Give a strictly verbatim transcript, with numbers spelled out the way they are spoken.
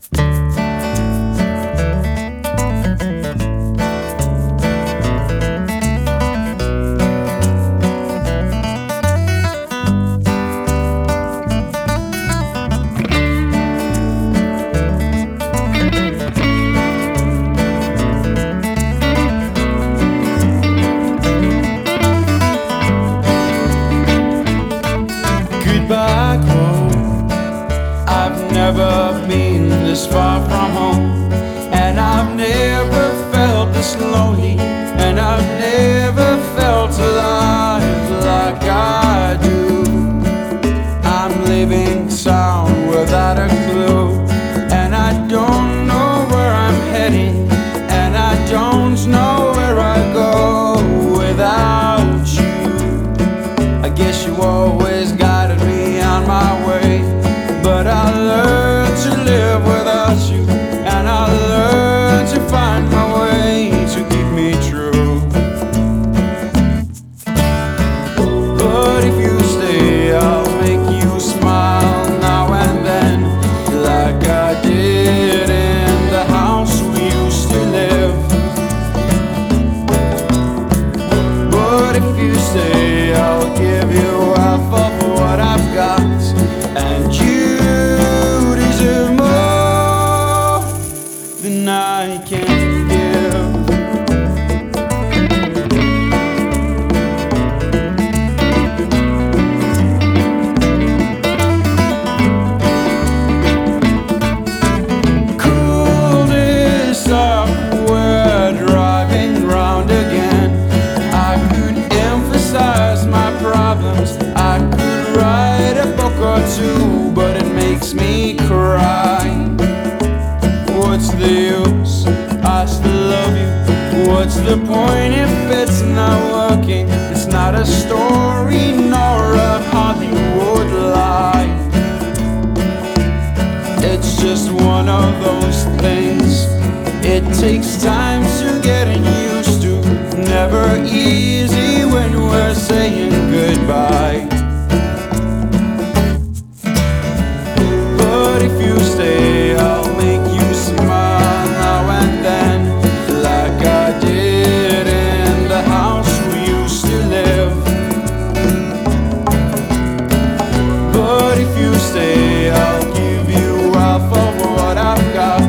Back home, I've never been this far from home, and I've never felt this lonely, and I've never felt alive like I do. I'm leaving town without a clue, and I don't know where I'm heading, and I don't know where I go without you. I guess you always guided me on my way, but I learned to live without you, and I learned to find my way to keep me true. But if you stay, I'll make you smile now and then, like I did in the house we used to live. But if you stay, I'll give you half of what I've got, and you deserve more than I can give. Cool this up, we're driving round again. I could emphasize my problems, I could write a book or two, but it makes me cry. What's the use? I still love you. What's the point if it's not working? It's not a story nor a Hollywood lie. It's just one of those things it takes time to get used to. Never easy when we're saying goodbye. But if you stay, I'll make you smile now and then, like I did in the house we used to live. But if you stay, I'll give you half of what I've got,